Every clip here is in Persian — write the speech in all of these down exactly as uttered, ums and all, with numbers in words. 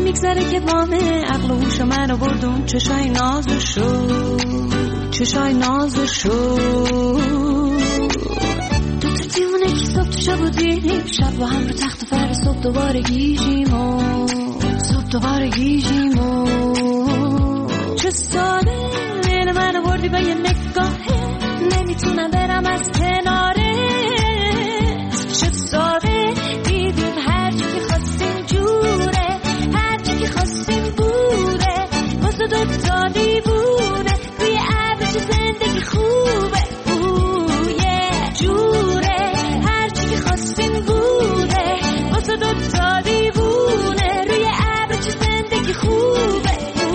میگذره که وامه عقل و هوش منو بردون چشای نازشو چشای نازشو دو تا دیونه که صبح تو شب و دیدیم شب با هم رو تخت و فر صبح دوباره گیجیم و صبح دوباره گیجیم و چه ساده دل منو بردی با یه نگاهه نمیتونم برم از کناره چه ساده دیدیم هر چی که خواستیم جوره هر چی که خواستیم بوده واسه دوتا دیوونه روی ابر چه زندگی خوبه اوه جوره هر چی که خواستیم بوده واسه دوتا دیوونه روی ابر چه زندگی خوبه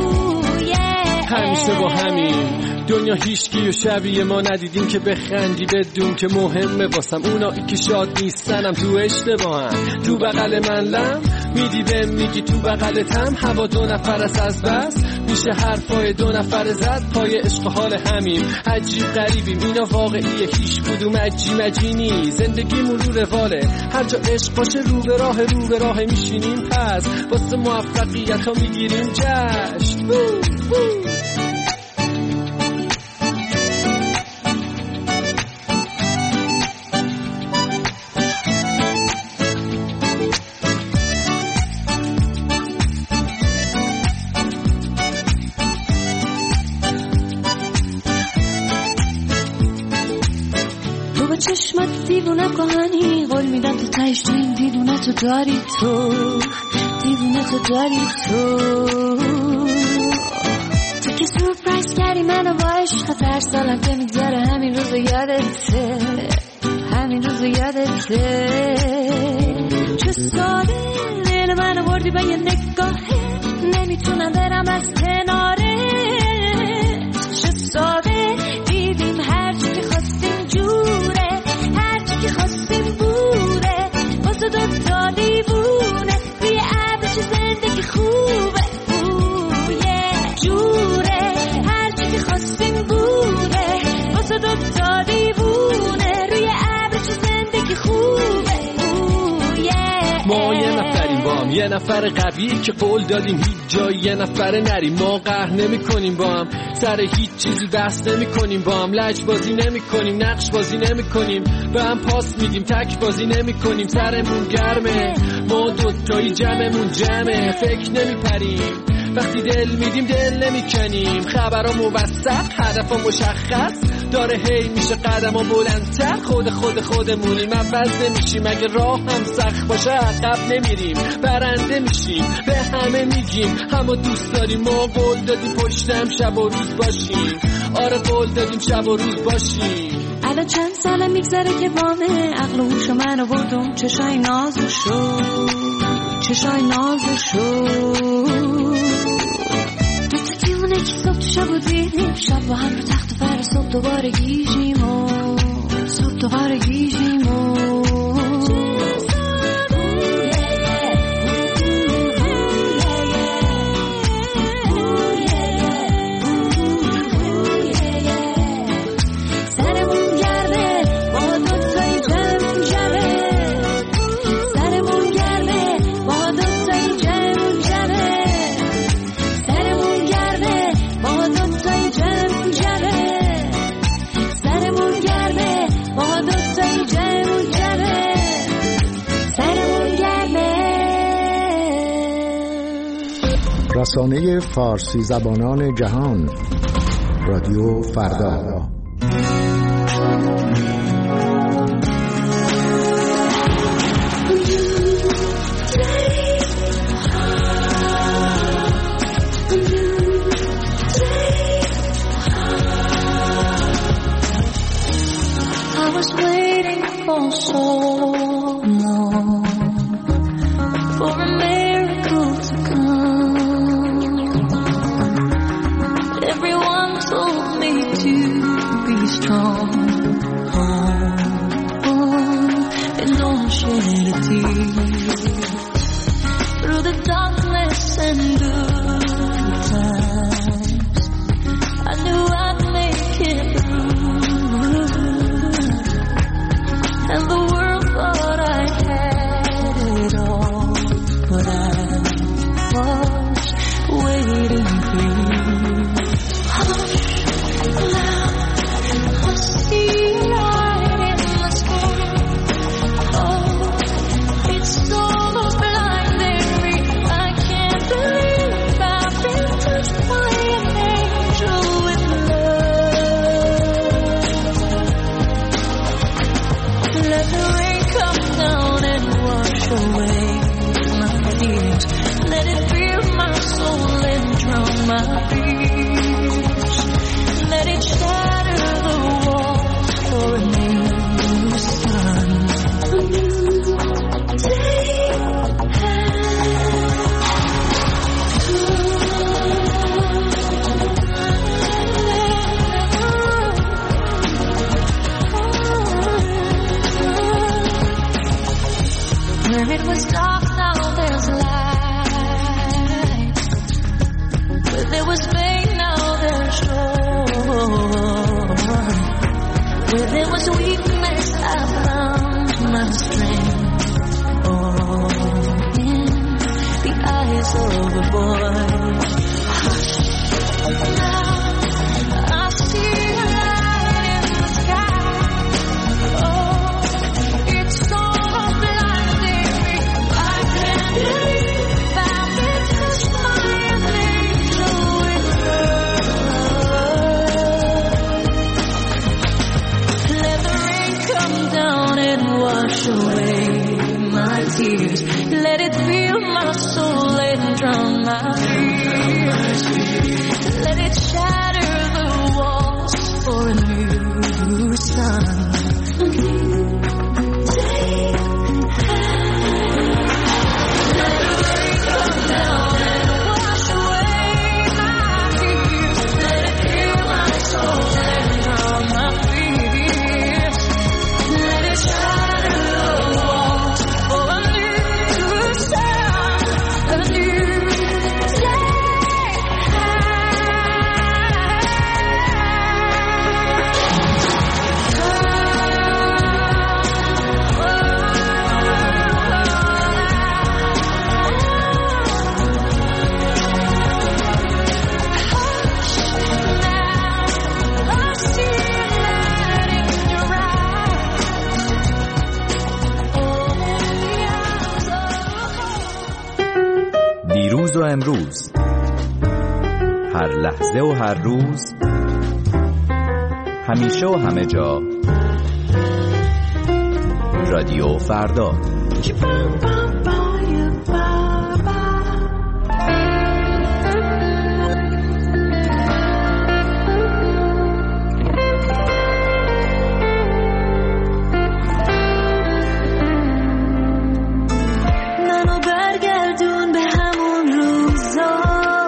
همیشه با همین دنیا هیچکی و شبیه ما ندیدیم که بخندی بدون که مهمه واسم اونایی که شاد نیستنم تو اشتباهم تو بغل من لم میدی بهم میگی تو بغلتم هوا دو نفر است از بس میشه حرفای دو نفر زد پای عشق حال همیم عجیب غریبیم اینا واقعیه هیچ کدوم عجی مجینی زندگی مرور رواله هر جا عشق باشه رو به راه رو به راه میشینیم پس واسه موفقیت ها میگیریم جشن بو بو. چشمت دیوونه کهانی قول میدم تو تهش تو این دیوونه تو داری تو دیوونه تو داری تو تو که سورپرایز کردی منو با عشق هر سالم که میگذره همین روز یادته همین روز یادته چه ساده دل منو بردی با یه نگاهه نمیتونم برم از کناره چه ساده دیدیم هر چی که خواستیم جوره که خواستیم بوده واسه دوتا دیوونه روی ابر چه زندگی خوبه اوه جوره هر چی که خواستیم بوده واسه دوتا دیوونه روی ابر چه زندگی خوبه اوه ما یه نفریم با هم یه نفر قوی که قول دادیم هیچ جایی یه نفر نریم ما قهر نمی کنیم با هم سر هیچ چیزی بحث نمی کنیم با هم لج بازی نمی کنیم نقش بازی نمی کنیم به هم پاس میدیم تک بازی نمی کنیم سرمون گرمه ما دوتایی جمعمون جمعه فکر نمی پریم وقتی دل میدیم دل نمی کنیم خبرها موثق هدفها مشخص داره هی میشه قدم‌ها بلندتر خود خود خودمونیم عوض نمیشیم اگه راه هم سخت باشه عقب نمیریم برنده میشیم به همه میگیم همه دوست داریم ما قول دادیم پشتم شب و روز باشیم آره قول دادیم شب و روز باشیم الان چند ساله میگذره که وامه عقل و هوش منو بردم چشای نازشو چشای نازشو دو تا دیونه که صبح تو شب و دیدیم شب با هم رو تخت و فر صبح دوباره گیجیم و صبح دوباره گیجیم و رسانه فارسی زبانان جهان رادیو فردا. I was waiting for so long for a miracle to come. Everyone told me to be strong, oh, and don't shed a tear through the darkness and good times. I knew I'd make it through, and the world thought I had it all, but I was my fears. Let it shatter the walls for a new sun. A new day where it was dark, now there's light. Where there was pain, now there's joy. Where there was weakness, I found my strength. Oh, in the eyes of a boy. Hush, now I see a light in the sky. Oh, it's so blinding me. I can't believe that it touched my angel with love. Let the rain come down and wash away my tears. Let it fill my soul and drown my fears. Let it shatter the walls for a new sun. A new day. Let the rain come down and wash away my tears. Let it fill my soul and drown my fears. Let it shatter the walls for a new sun, a new day. دیروز و امروز، هر لحظه و هر روز، همیشه و همه جا، رادیو فردا. منو برگردون به همون روزا،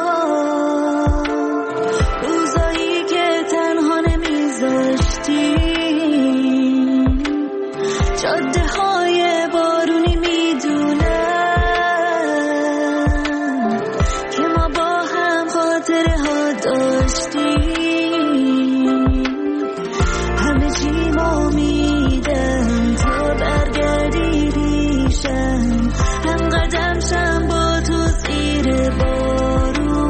روزایی که تنها نمیذاشتی، جاده های بارونی میدونم که ما با هم خاطره ها داشتیم. همه چی ما میدم تا برگردی پیشم، هم قدم شم با تو زیر بارون،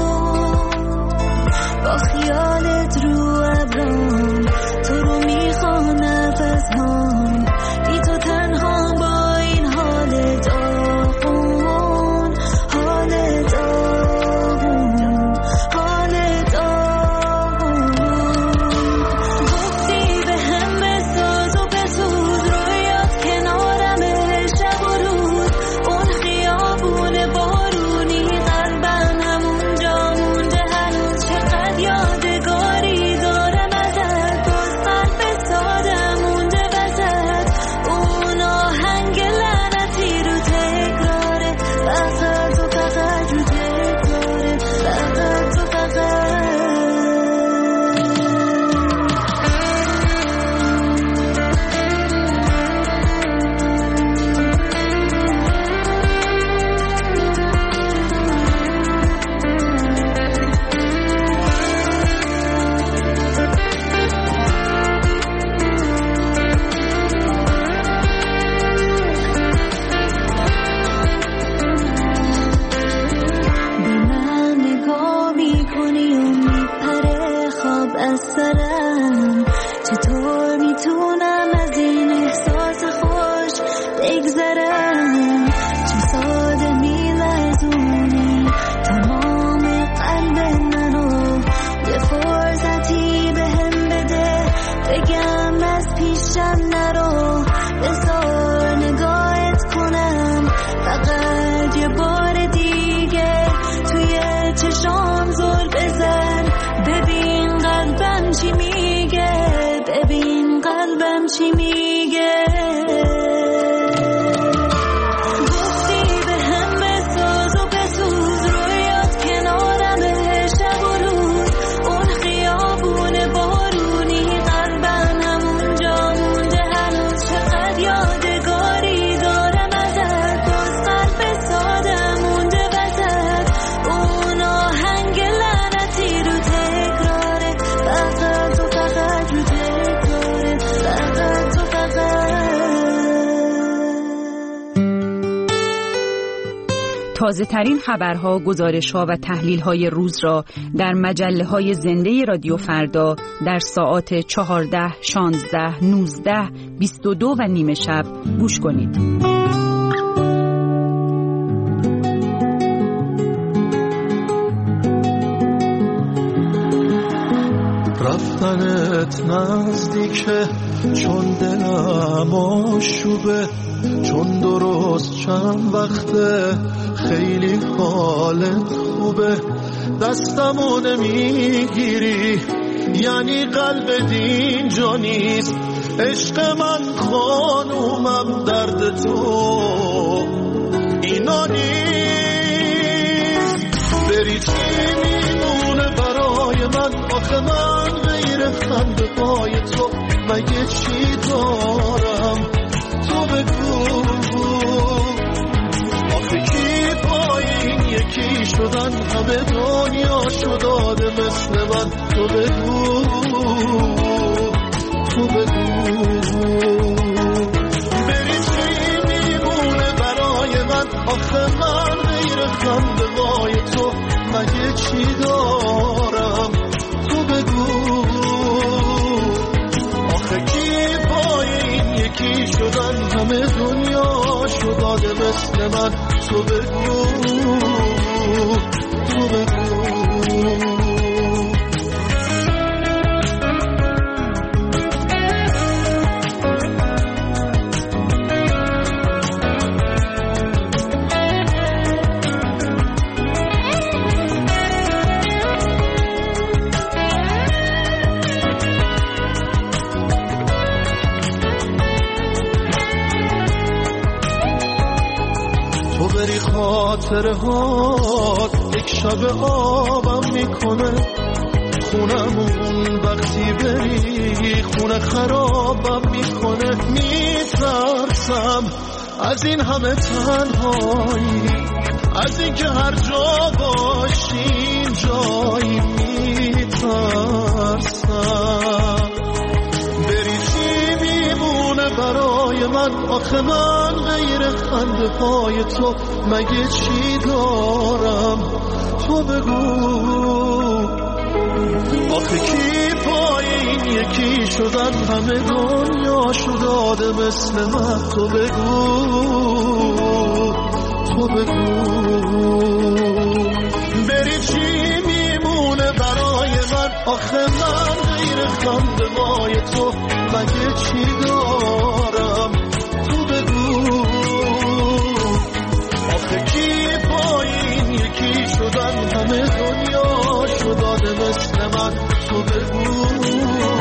با خیالت رو ابرام، تو رو میخوام نفس هم، بی تو تنها با این حال داغون، حال داغون، حال داغون. گفتی به هم بساز و بسوز، رویات کنارمه شب و روز، اون خیابون بارونی قلبم همونجا مونده هنوز. چقدر یادگاری دارم ازت، باز قلب سادم مونده وسط، اون آهنگ لعنتی رو تکراره، فقط و فقط رو تکراره، فقط و فقط. به من نگاه میکنی و میپره خواب از سرم، چطور میتونم از این احساس خوش بگذرم؟ چه ساده میلرزونی تمام قلب منو، یه فرصتی به هم بده بگم از پیشم نرو، بذار نگاهت کنم فقط یه بار دیگه، توی چشام قلبم چی میگه تازه ترین خبرها، گزارش‌ها و تحلیل‌های روز را در مجله‌های زنده رادیو فردا در ساعات چهارده، شانزده، نوزده، بیست و دو و نیمه شب گوش کنید. رفتنت نزدیکه چون دلم آشوبه، چون درست چند وقته خیلی حالت خوبه، دستمو نمیگیری یعنی قلب دینجا نیست، عشق من خانومم درد تو اینا نیست. بری چی میمونه برای من، آخه من غیر خنده پای تو مگه چی دارم تو بگو، آخه کی پای این یکی شدن همه دنیا شداده مثل من، تو بگو تو بگو. بری چی میمونه برای من، آخه من غیر خنده وای تو مگه چی دارم تو بگو، آخه کی پای این یکی شدن همه دنیا شداده مثل من، تو بگو تو بگو. خاطرهات یک شب آبم میکنه، خونمون وقتی بری خونه خرابم میکنه، میترسم از این همه تنهایی، از این که هر جا باشیم جایی، میترسم بری چی میمونه برای من، آخه من غیر خنده پای تو مگه چی دارم تو بگو، آخه کی پای این یکی شدن همه دنیا شداده مثل من، تو بگو تو بگو. بری چی میمونه برای من، آخه من غیر خنده وای تو مگه چی دارم تو بگو، آخه کی پای این یکی شدن همه دنیا شداده مثل من، تو بگو